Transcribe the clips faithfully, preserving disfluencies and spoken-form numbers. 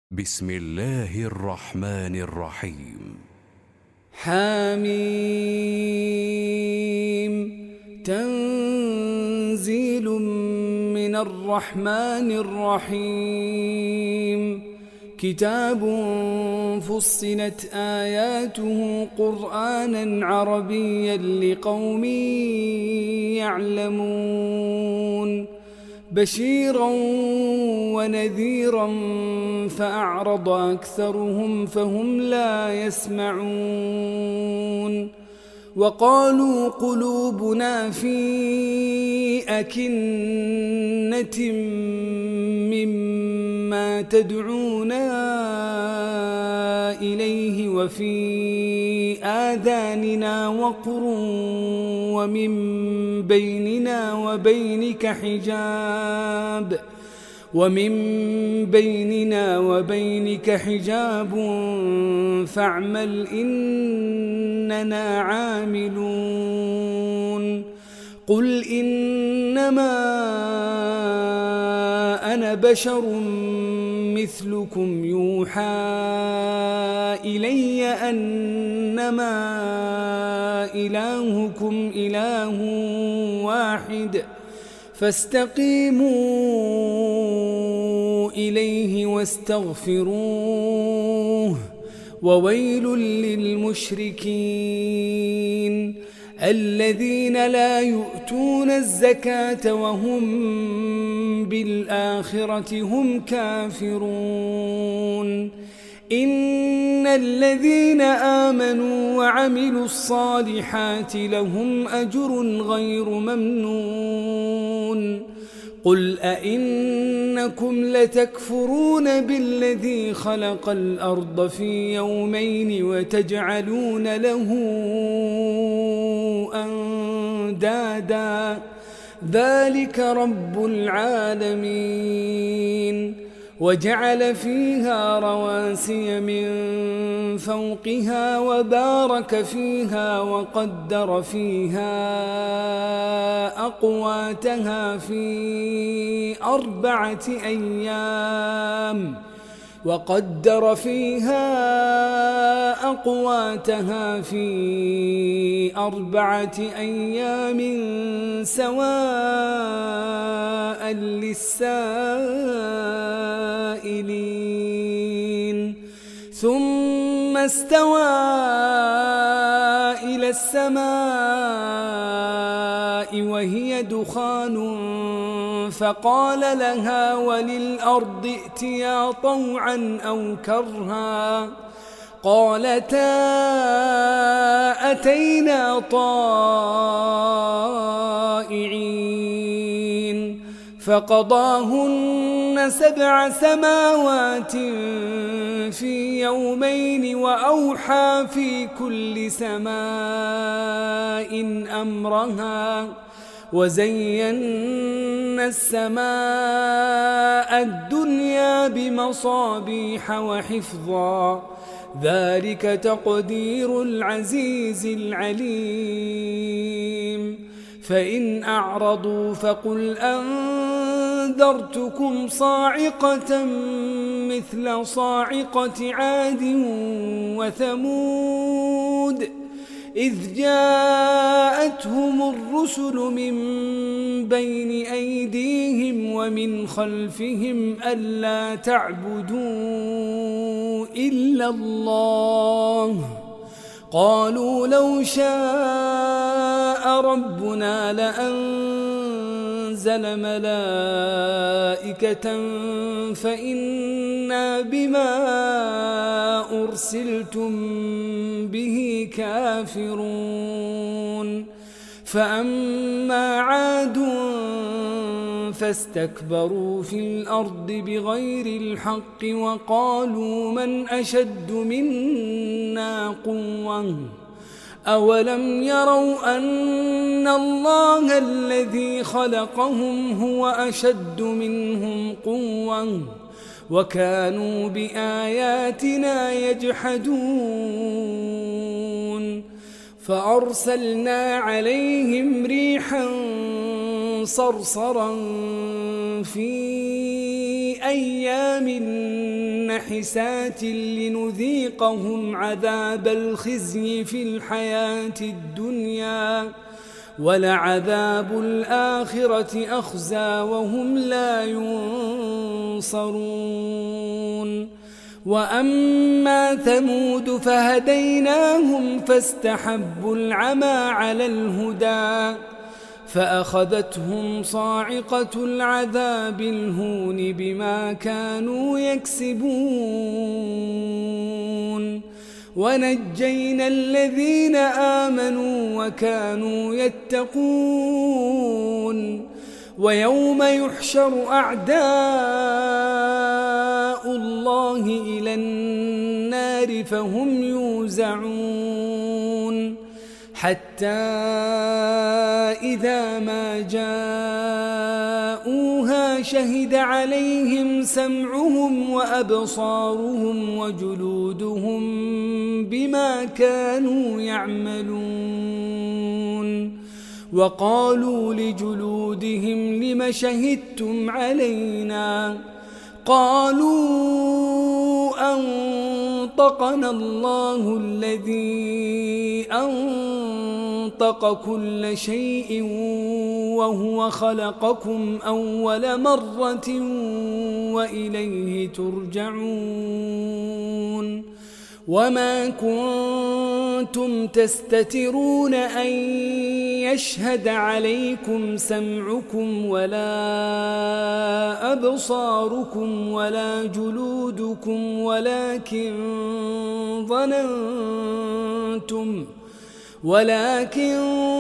بسم الله الرحمن الرحيم. حميم تنزيل من الرحمن الرحيم. كتاب فصلت آياته قرآنا عربيا لقوم يعلمون بشيرا ونذيرا فأعرض أكثرهم فهم لا يسمعون. وقالوا قلوبنا في أكنة مما تدعونا إليه وفي آذاننا وقر ومن بيننا وبينك حجاب ومن بيننا وبينك حجاب فاعمل إننا عاملون. قل إنما أنا بشر مثلكم يوحى إلي أنما إلهكم إله واحد فاستقيموا إليه واستغفروه وويل للمشركين الذين لا يؤتون الزكاة وهم بالآخرة هم كافرون. إن الذين آمنوا وعملوا الصالحات لهم أجر غير ممنون. قل أئنكم لتكفرون بالذي خلق الأرض في يومين وتجعلون له أندادا ذلك رب العالمين. وجعل فيها رواسي من فوقها وبارك فيها وقدر فيها أقواتها في أربعة أيام وقدر فيها أقواتها في أربعة أيام سواء للسائلين. ثم استوى إلى السماء وهي دخان فقال لها وللأرض ائتيا طوعا أو كرها قالتا أتينا طائعين. فقضاهن سبع سماوات في يومين وأوحى في كل سماء أمرها وزينا السماء الدنيا بمصابيح وحفظا ذلك تقدير العزيز العليم. فإن أعرضوا فقل أنذرتكم صاعقة مثل صاعقة عاد وثمود إذ جاءتهم الرسل من بين أيديهم ومن خلفهم ألا تعبدوا إلا الله قالوا لو شاء ربنا لأنزل ملائكة فإنا بما أرسلتم به كافرون. فأما عاد فاستكبروا في الأرض بغير الحق وقالوا من أشد منا قوة أولم يروا أن الله الذي خلقهم هو أشد منهم قوة وكانوا بآياتنا يجحدون. فأرسلنا عليهم ريحا صرصرا في أيام حسات لنذيقهم عذاب الخزي في الحياة الدنيا ولعذاب الآخرة أخزى وهم لا ينصرون وأما ثمود فهديناهم فاستحبوا العمى على الهدى فأخذتهم صاعقة العذاب الهون بما كانوا يكسبون ونجينا الذين آمنوا وكانوا يتقون ويوم يحشر أعداء الله إلى النار فهم يوزعون حتى إذا ما جاءوها شهد عليهم سمعهم وأبصارهم وجلودهم بما كانوا يعملون وقالوا لجلودهم لم شهدتم علينا قالوا أنطقنا الله الذي أنطق كل شيء وهو خلقكم أول مرة وإليه ترجعون وما كنتم تستترون أن يشهد عليكم سمعكم ولا أبصاركم ولا جلودكم ولكن ظننتم ولكن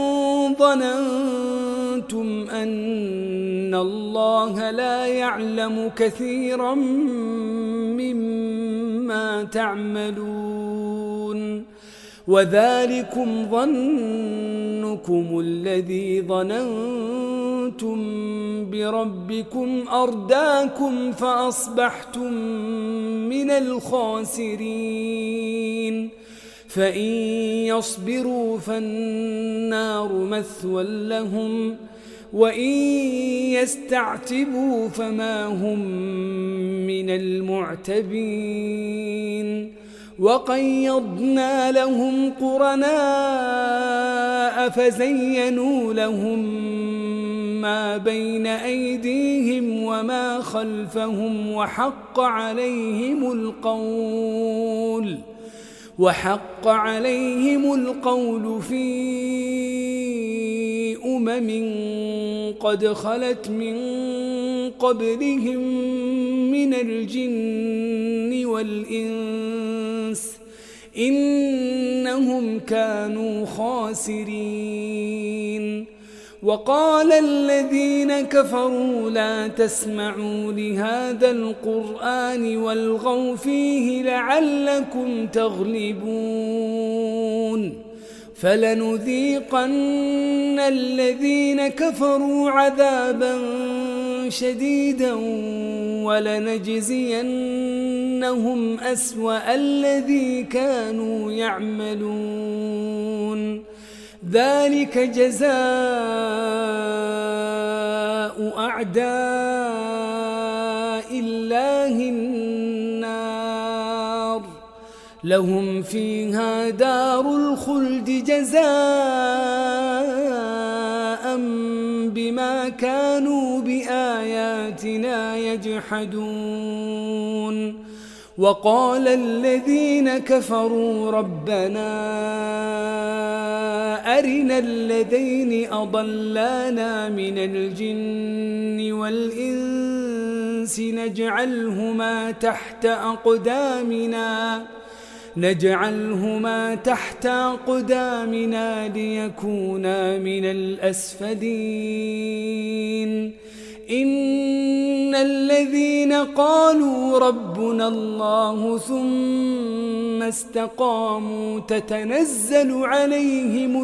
ظننتم أن الله لا يعلم كثيرا مما تعملون وذلكم ظنكم الذي ظننتم بربكم أرداكم فأصبحتم من الخاسرين فإن يصبروا فالنار مثوى لهم وإن يستعتبوا فما هم من المعتبين وقيضنا لهم قرناء فزينوا لهم ما بين أيديهم وما خلفهم وحق عليهم القول وحق عليهم القول في أمم قد خلت من قبلهم من الجن والإنس إنهم كانوا خاسرين وقال الذين كفروا لا تسمعوا لهذا القرآن والغوا فيه لعلكم تغلبون فلنذيقن الذين كفروا عذابا شديدا ولنجزينهم أسوأ الذي كانوا يعملون ذلك جزاء أعداء الله النار لهم فيها دار الخلد جزاء بما كانوا بآياتنا يجحدون وقال الذين كفروا ربنا أرنا الذين أضلانا من الجن والإنس نجعلهما تحت أقدامنا نجعلهما تحت أقدامنا ليكونا من الأسفلين إن الذين قالوا ربنا الله ثم استقاموا تتنزل عليهم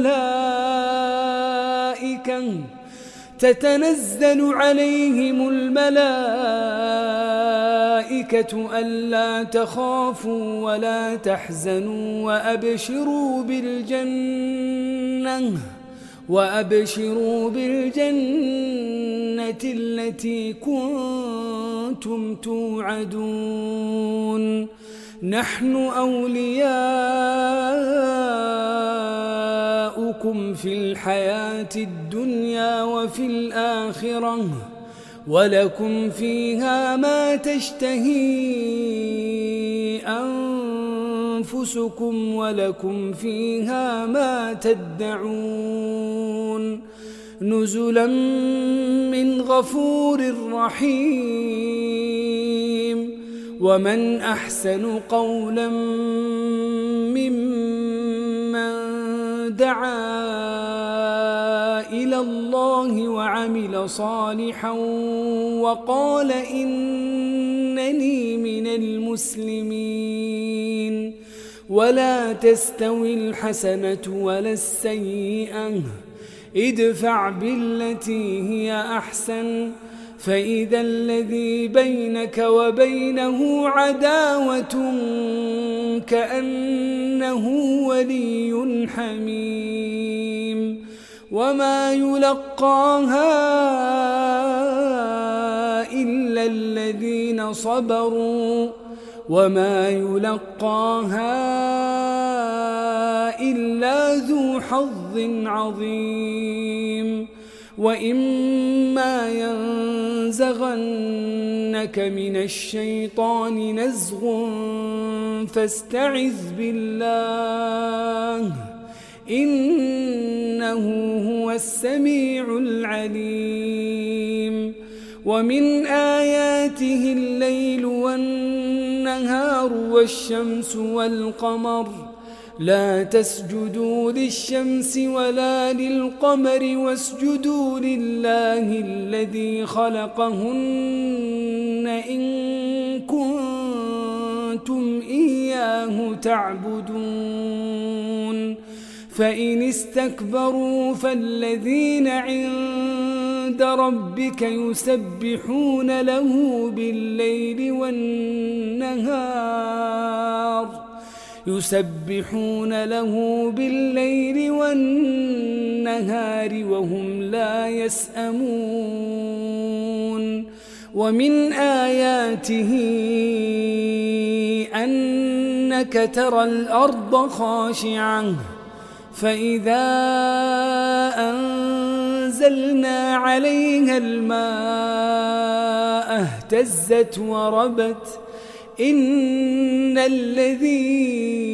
الملائكة تتنزل عليهم الملائكة ألا تخافوا ولا تحزنوا وأبشروا بالجنة وأبشروا بالجنة التي كنتم توعدون نحن أولياؤكم في الحياة الدنيا وفي الآخرة ولكم فيها ما تشتهي أنفسكم ولكم فيها ما تدعون نزلا من غفور رحيم ومن أحسن قولا ممن دعا إلى الله وعمل صالحا وقال إنني من المسلمين ولا تستوي الحسنة ولا السيئة ادفع بالتي هي أحسن فإذا الذي بينك وبينه عداوة كأنه ولي حميم وما يلقاها إلا الذين صبروا وما يلقاها إلا ذو حظ عظيم وإما ينزغنك من الشيطان نزغ فاستعذ بالله إنه هو السميع العليم ومن آياته الليل والنهار والشمس والقمر لا تسجدوا للشمس ولا للقمر واسجدوا لله الذي خلقهن إن كنتم إياه تعبدون فإن استكبروا فالذين عند ربك يسبحون له بالليل والنهار يسبحون له بالليل والنهار وهم لا يسأمون ومن آياته أنك ترى الأرض خاشعة فإذا أنزلنا عليها الماء اهتزت وربت إن الذي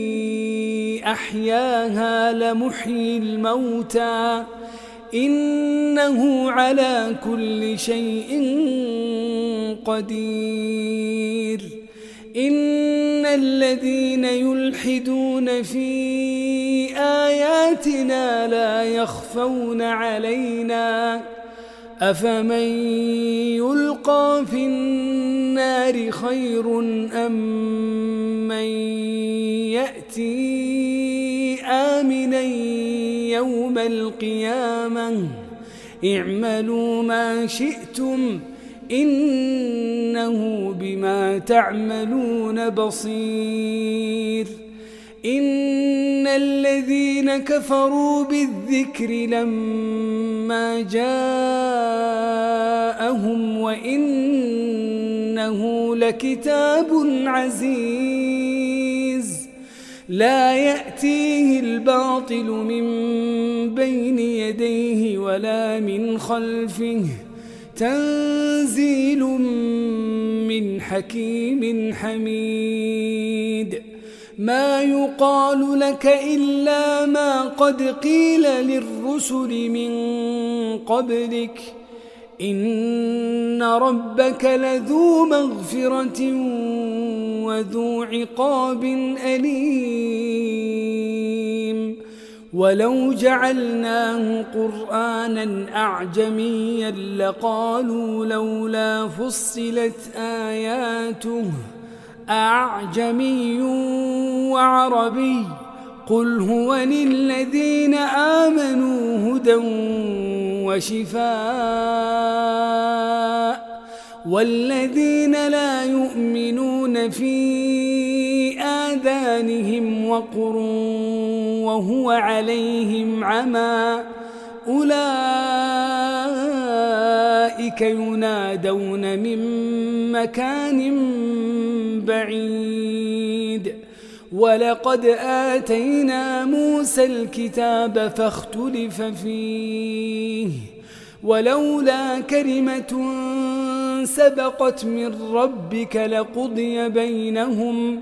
أحياها لمحيي الموتى إنه على كل شيء قدير إن الذين يلحدون في آياتنا لا يخفون علينا أفمن يلقى في النار خير أم من يأتي آمنا يوم القيامة اعملوا ما شئتم إنه بما تعملون بصير إن الذين كفروا بالذكر لما جاءهم وإنه لكتاب عزيز لا يأتيه الباطل من بين يديه ولا من خلفه تنزيل من حكيم حميد ما يقال لك إلا ما قد قيل للرسل من قبلك إن ربك لذو مغفرة وذو عقاب أليم ولو جعلناه قرآنا أعجميا لقالوا لولا فصلت آياته أعجمي وعربي قل هو للذين آمنوا هدى وشفاء والذين لا يؤمنون في آذانهم وقر وهو عليهم عمى أولئك ينادون من مكان بعيد ولقد آتينا موسى الكتاب فاختلف فيه ولولا كلمة سبقت من ربك لقضي بينهم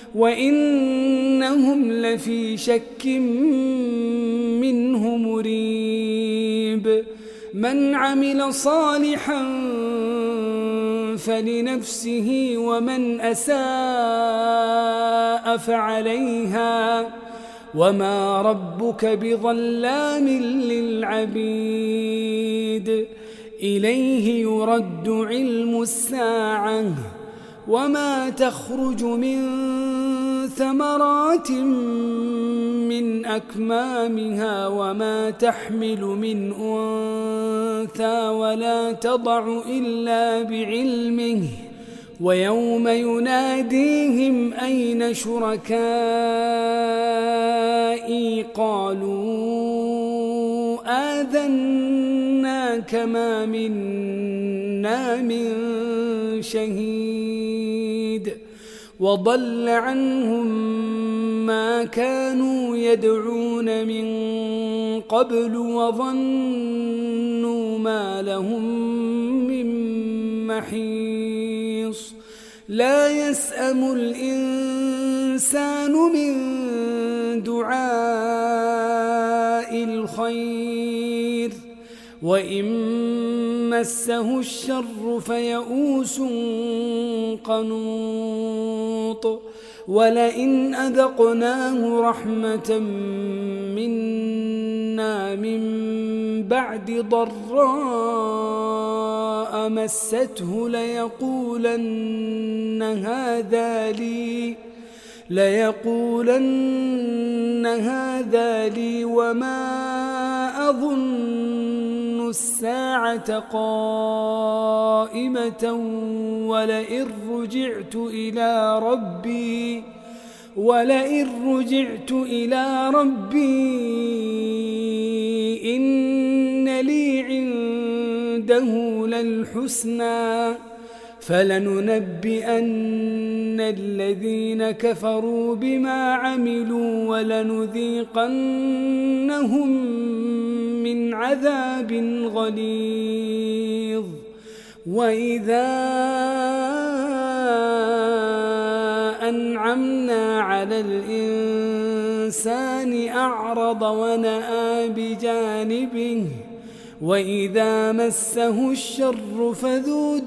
وإنهم لفي شك منه مريب من عمل صالحا فلنفسه ومن أساء فعليها وما ربك بظلام للعبيد إليه يرد علم الساعة وما تخرج من ثمرات من أكمامها وما تحمل من أنثى ولا تضع إلا بعلمه ويوم يناديهم أين شركائي قالوا آذناك ما منا من شهيد وضل عنهم ما كانوا يدعون من قبل وظنوا ما لهم من محيص لا يسأم الإنسان من دعاء الخير وإن مسه الشر فيئوس قنوط ولئن أذقناه رحمة منا من بعد ضراء مسته ليقولن هذا لي ليقولن هذا لي وما أظن الساعة قائمة ولئن رجعت إلى ربي ولئن رجعت إلى ربي إن لي عنده للحسنى فلننبئن الذين كفروا بما عملوا ولنذيقنهم من عذاب غليظ وإذا أنعمنا على الإنسان أعرض ونأى بجانبه وإذا مسه الشر فذو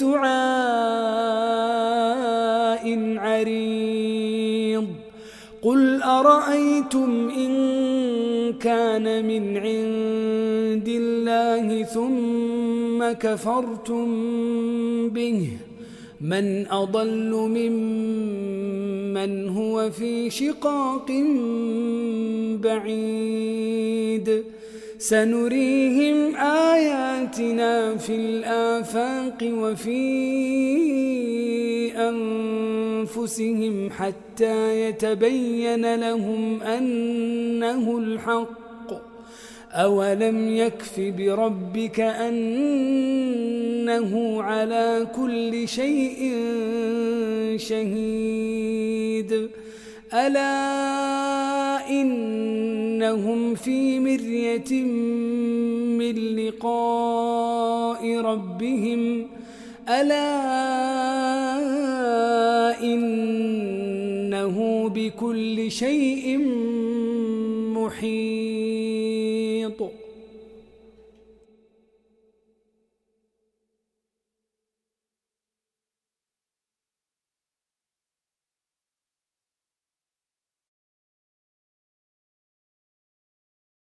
دعاء عريض قل أرأيتم إن كان من عند الله ثم كفرتم به من أضل ممن هو في شقاق بعيد سنريهم آياتنا في الآفاق وفي أنفسهم حتى يتبين لهم أنه الحق أولم يكف بربك أنه على كل شيء شهيد ألا إنهم في مرية من لقاء ربهم ألا إنه بكل شيء محيط